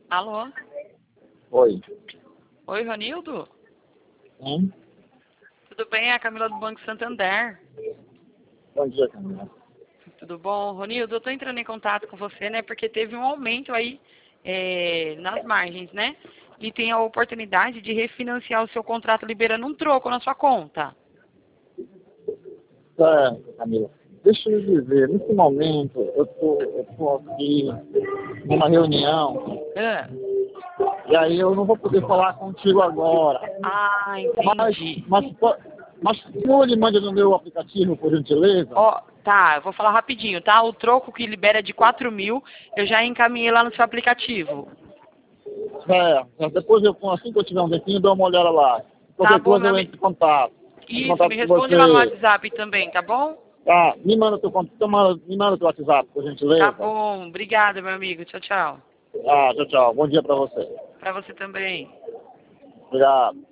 Alô? Oi. Oi, Ronildo? Sim? Tudo bem? É a Camila do Banco Santander. Bom dia, Camila. Tudo bom? Ronildo, eu tô entrando em contato com você, né? Porque teve um aumento aí nas margens, né? E tem a oportunidade de refinanciar o seu contrato liberando um troco na sua conta. Camila. Deixa eu dizer, nesse momento eu tô aqui numa reunião Ah, e aí eu não vou poder falar contigo agora. Mas, entendi. mas, po- mas se eu lhe mande no meu aplicativo, por gentileza, Ó, tá, eu vou falar rapidinho, tá? O troco que libera de 4.000, eu já encaminhei lá no seu aplicativo. depois assim que eu tiver um tempinho, eu dou uma olhada lá. Tá Qualquer bom, coisa meu eu amigo? entro em contato. Entro em Isso, contato me com responde lá no você. WhatsApp também, tá bom? Tá, me manda teu WhatsApp, por Tá gentileza. bom, obrigada, meu amigo. Tchau, tchau. Tchau, tchau. Bom dia pra você. Pra você também. Obrigado.